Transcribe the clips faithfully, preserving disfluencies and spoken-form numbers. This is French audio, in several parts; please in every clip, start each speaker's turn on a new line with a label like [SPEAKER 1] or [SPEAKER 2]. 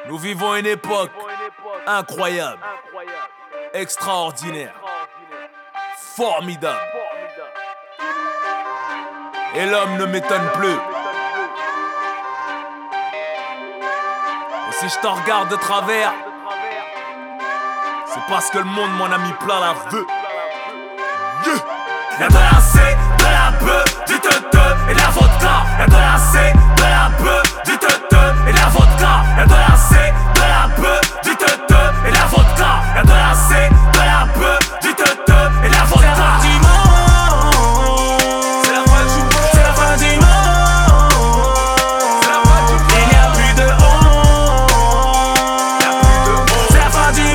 [SPEAKER 1] Nous vivons une époque incroyable, extraordinaire, formidable. Et l'homme ne m'étonne plus. Et si je t'en regarde de travers, c'est parce que le monde m'en a mis plein la vue. Yeah.
[SPEAKER 2] Y'a de la C, de la B, du te-te et de la vodka. Y'a de la C, de la B, du te-te et de la vodka. Y'a de la C, de la B, du te-te et de la vodka. Y'a de la C, de la B, du te-te et de la vodka. C'est la fin du monde. C'est la fin du monde. C'est la fin du monde. Il n'y a plus de honte. Il n'y a plus de honte. C'est la fin du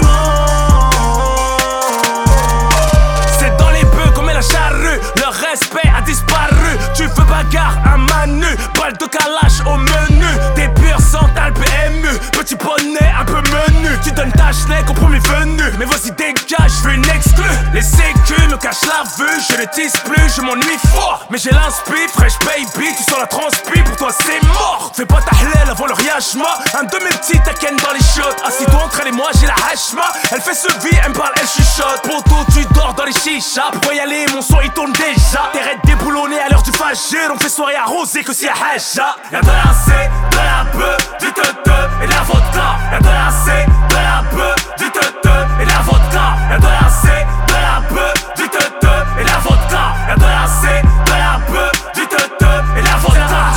[SPEAKER 2] monde.
[SPEAKER 1] C'est dans les bœufs comme la charrue. Le respect a disparu. Tu veux bagarre, un manu. Balle de calache au menu. Des purs sans talpe M U. Petit bonnet un peu menu. Tu donnes ta schneck au premier venu. Mais vas-y dégage, je veux une exclue. Les sécu me cachent la vue. Je ne tisse plus, je m'ennuie fort. Mais j'ai l'inspi, fresh baby. Tu sens la transpi, pour toi c'est mort. Fais pas ta hlèle avant le riachma. Un de mes petits taken dans les shots. Assis-toi entre elle et moi, j'ai la hachma. Elle fait ce vie, elle me parle, elle chuchote. Poto, tu dors dans les chichas. Pourquoi y aller, mon son il tourne déjà. T'es raide déboulonné à l'heure du fagir. On fait soirée arrosée que si y'a haja.
[SPEAKER 2] Y'a de la C, de la B, du te-te et de la vodka. Y'a de la C, de la B, du te-te et de la vodka. Y'a de la C, de la B, du te-te et de la vodka. Y'a de la C, de la B, du te-te et de la vodka.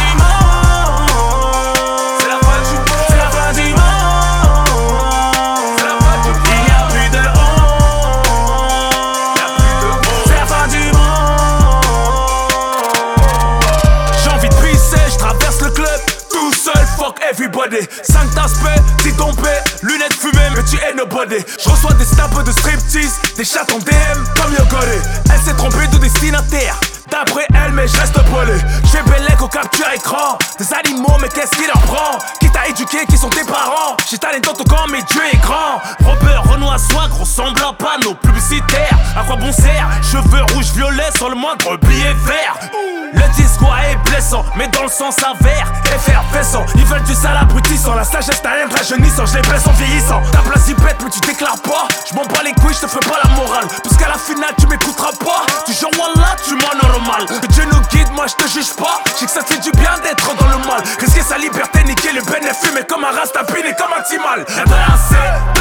[SPEAKER 2] C'est la fin du monde. C'est la fin du monde. C'est la fin du monde. Il n'y a plus de honte. Il n'y a plus de honte. C'est la fin du monde.
[SPEAKER 1] J'ai envie de pisser, je traverse le club tout seul, fuck everybody. Cinq d'aspect, t'es tombé, lunettes fumées, mais tu es nobody. Je reçois des snaps de striptease, des chats en D M comme Yogori. Elle s'est trompée de destinataire, d'après elle, mais je reste poilé. J'ai Bellec au capture écran, des animaux, mais qu'est-ce qui leur prend? Qui t'a éduqué, qui sont tes parents? J'ai talent dans ton camp, mais Dieu est grand. Robert, Renoir, Swag, ressemble à panneau publicitaire. À quoi bon sert? Cheveux rouges, violets, sur le moindre billet vert. Le discours est blessant, mais dans le sens avère, effervescent. Ils veulent du sale abrutissant, la sagesse n'a rien de rajeunissant. Je les blesse en vieillissant. Ta place y bête, mais tu déclares pas. Je m'en bats les couilles, je te fais pas la morale. Puisqu'à la finale, tu m'écouteras pas. Tu jures Wallah, tu m'en normal. Que Dieu nous guide, moi je te juge pas. Je sais que ça fait du bien d'être dans le mal. Risquer sa liberté, niquer le bénéfice, mais comme un rastapine et comme un timal.
[SPEAKER 2] Y'a de la C,